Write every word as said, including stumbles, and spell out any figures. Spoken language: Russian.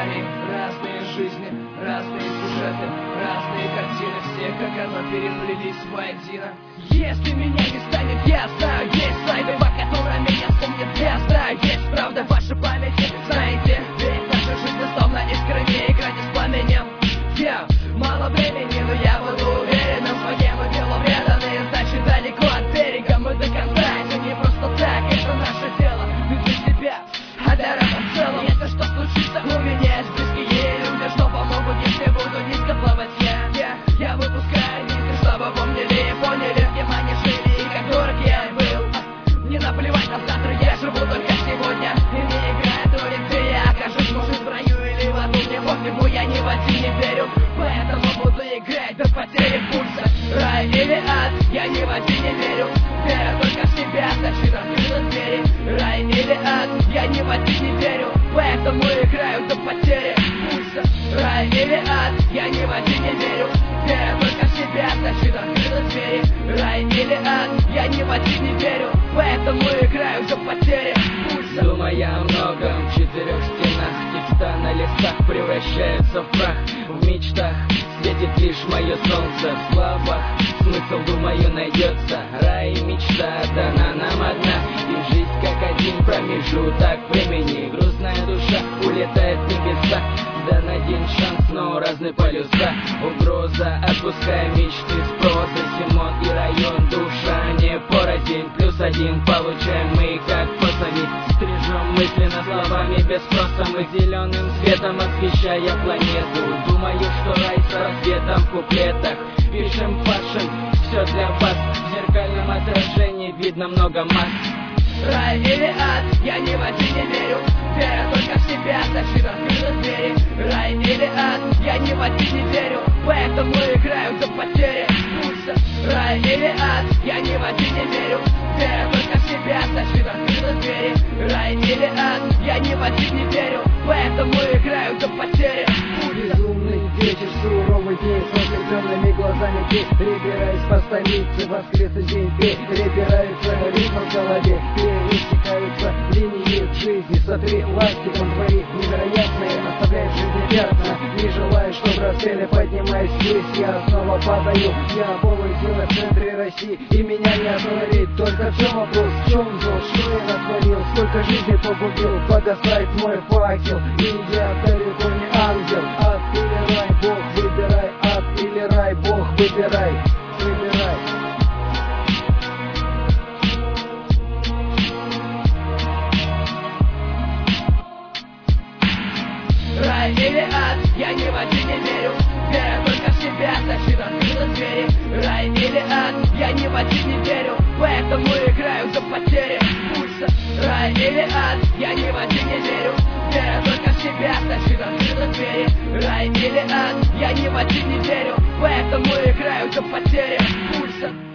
сценарии, разные жизни, разные сюжеты, разные картины, все как одно переплелись воедино. Если меня не станет, я знаю, есть сайты, по которым меня вспомнят, я знаю, есть правда в вашей памяти, знаете, ведь наша жизнь словно искрами играть с пламенем. Я мало времени, но я буду уверен в своем делу преданные, значит далеко от берега мы до конца, это не просто так, это наше дело, не для себя, а для рэпа в целом. Если что случится, у меня есть близкие люди, что помогут, если буду низко плавать. Я, я, я выпускаю низко, чтобы помнили и поняли, где мы не жили и как дурак я был. Не наплевать на завтра, я живу только сегодня, и не играет роли, где я окажусь, может в раю или в аду, мне пофигу, я ни в один не верю, поэтому буду играть до потери пульса. Рай или ад, я ни в один не верю, вера только в себя, значит открыты двери. Рай или ад, я ни в один не верю, поэтому играю до потери пульса. Рай или ад, я ни в один не верю, вера только в себя, значит открыты двери. Рай или ад, я ни в один не верю, поэтому играю до потери пульса. Думая о многом в четырех стенах, текста на листах превращаются в прах. В мечтах светит лишь мое солнце, в словах смысл, думаю, найдется. Рай и мечта дана нам одна, и жизнь как один промежуток времени. Грустная душа улетает в небеса, дан один шанс, но разные полюса. Угроза, отпуская мечты с прозы, Симон и район, душа не порознь. Плюс один получаем мы как фотони, стрижем мысленно словами без спроса. Мы зеленым светом освещая планету, думаю, что рай с рассветом в куплетах. Пишем, пашем, все для вас, в зеркальном отражении видно много масс. Рай или ад, я ни в один не верю, вера только в себя, значит открыты двери. Рай или ад, я ни в один не верю, поэтому играю до потери пульса. Рай или ад, я ни в один не верю, вера только в себя, значит открыты двери. Рай или ад, я ни в один не верю, поэтому играю до потери пульса. Безумный вечер, суровый день, с ослепленными глазами ты перебираясь по столице, воскресный день ты перебирается ритм в голове, пересекаются линии жизни, сотри пластиком твои невероятные, оставляй в жизни пятна, не желаю, чтоб расстреле поднимаясь ввысь, я снова падаю, я полой силы в центре России, и меня не остановить, только в чем вопрос, в чем зол, что я натворил, сколько жизней погубил, погасает мой факел, и я далеко не ангел, ад или рай, Бог выбирай, ад или рай, Бог выбирай, выбирай. Рай или ад, я ни в один не верю, вера только в себя, значит открыты двери. Рай или ад, я ни в один не верю, поэтому играю до потери пульса. Рай или ад, я ни в один не верю, вера только в себя, значит открыты двери. Рай или ад, я ни в один не верю, поэтому играю до потери пульса.